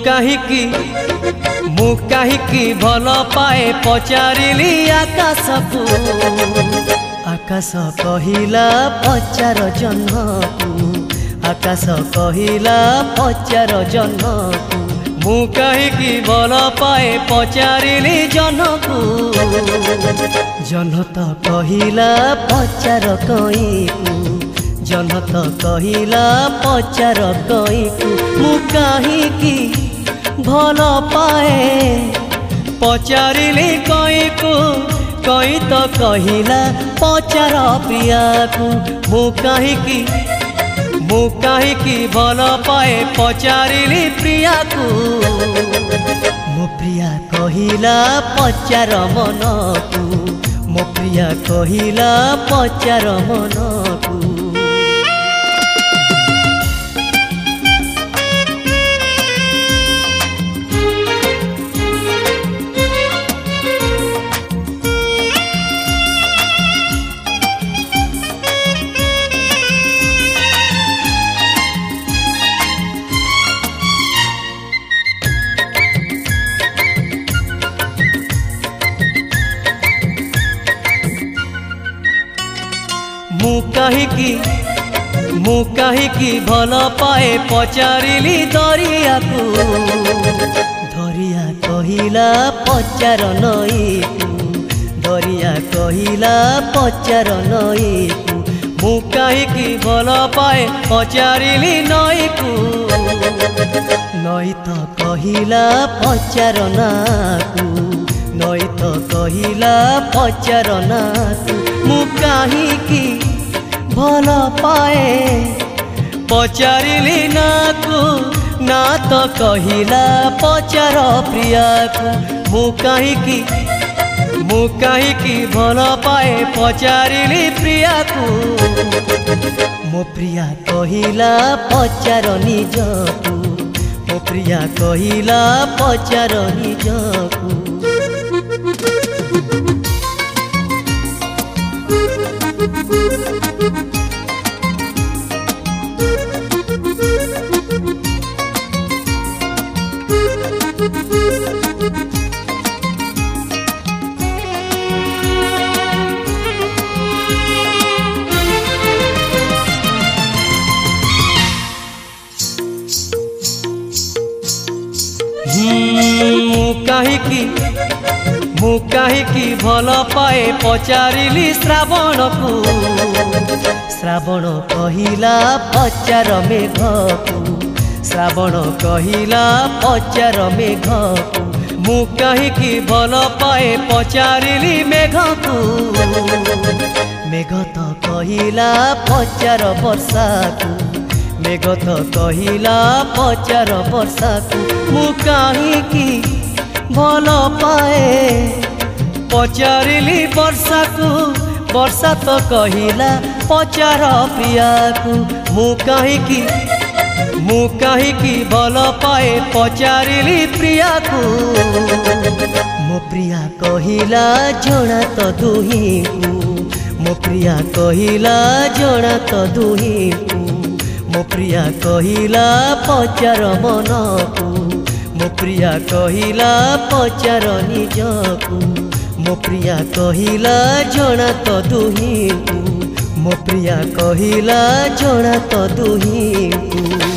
ମୁଁ କାହିଁକି ଭଲ ପାଏ ପଚାରିଲି ଆକାଶକୁ। ଆକାଶ କହିଲା ପଚାର ଜହ୍ନକୁ, ଆକାଶ କହିଲା ପଚାର ଜହ୍ନକୁ। ମୁଁ କାହିଁକି ଭଲ ପାଏ ପଚାରିଲି ଜହ୍ନକୁ। ଜହ୍ନ ତ କହିଲା ପଚାର କଇଁକୁ, ଜହ୍ନ ତ କହିଲା ପଚାର କଇଁକୁ। ମୁଁ କାହିଁକି ଭଲ ପାଏ ପଚାରିଲି କଇଁକୁ, କଇଁ ତ କହିଲା ପଚାର ପ୍ରିୟାକୁ। ମୁଁ କାହିଁକି ଭଲ ପାଏ ପଚାରିଲି ପ୍ରିୟାକୁ। ମୋ ପ୍ରିୟା କହିଲା ପଚାର ମନକୁ, ମୋ ପ୍ରିୟା କହିଲା ପଚାର ମନକୁ। ମୁଁ କାହିଁକି ଭଲ ପାଏ ପଚାରିଲି ଦରିଆକୁ। ଦରିଆ କହିଲା ପଚାର ନଈକୁ, ଦରିଆ କହିଲା ପଚାର ନଈକୁ। ମୁଁ କାହିଁକି ଭଲ ପାଏ ପଚାରିଲି ନଈକୁ। ନଈ ତ କହିଲା ପଚାର ନାକୁ, ନଈ ତ କହିଲା ପଚାର ନାକୁ। ମୁଁ କାହିଁକି ଭଲ ପାଏ ପଚାରିଲି ନାକୁ, ନା ତ କହିଲା ପଚାର ପ୍ରିୟାକୁ। ମୁଁ କାହିଁକି ଭଲ ପାଏ ପଚାରିଲି ପ୍ରିୟାକୁ। ମୋ ପ୍ରିୟା କହିଲା ପଚାର ନିଜକୁ, ମୋ ପ୍ରିୟା କହିଲା ପଚାର ନିଜକୁ। ମୁଁ କାହିଁକି ଭଲ ପାଏ ପଚାରିଲି ଶ୍ରାବଣକୁ। ଶ୍ରାବଣ କହିଲା ପଚାର ମେଘକୁ, ଶ୍ରାବଣ କହିଲା ପଚାର ମେଘକୁ। ମୁଁ କାହିଁକି ଭଲ ପାଏ ପଚାରିଲି ମେଘକୁ। ମେଘ ତ କହିଲା ପଚାର ବର୍ଷାକୁ, ମେଘ ତ କହିଲା ପଚାର ବର୍ଷାକୁ। ମୁଁ କାହିଁକି ଭଲ ପାଏ ପଚାରିଲି ବର୍ଷାକୁ। ବର୍ଷା ତ କହିଲା ପଚାର ପ୍ରିୟାକୁ। ମୁଁ କାହିଁକି ଭଲ ପାଏ ପଚାରିଲି ପ୍ରିୟାକୁ। ମୋ ପ୍ରିୟା କହିଲା ଜଣା ତ ଦୁହିଁକୁ, ମୋ ପ୍ରିୟା କହିଲା ଜଣା ତ ଦୁହିଁକୁ। ମୋ ପ୍ରିୟା କହିଲା ପଚାର ମନକୁ, ମୋ ପ୍ରିୟା କହିଲା ପଚାର ନିଜକୁ। ମୋ ପ୍ରିୟା କହିଲା ଜଣା ତ ଦୁହିଁକୁ, ମୋ ପ୍ରିୟା କହିଲା ଜଣା ତ ଦୁହିଁକୁ।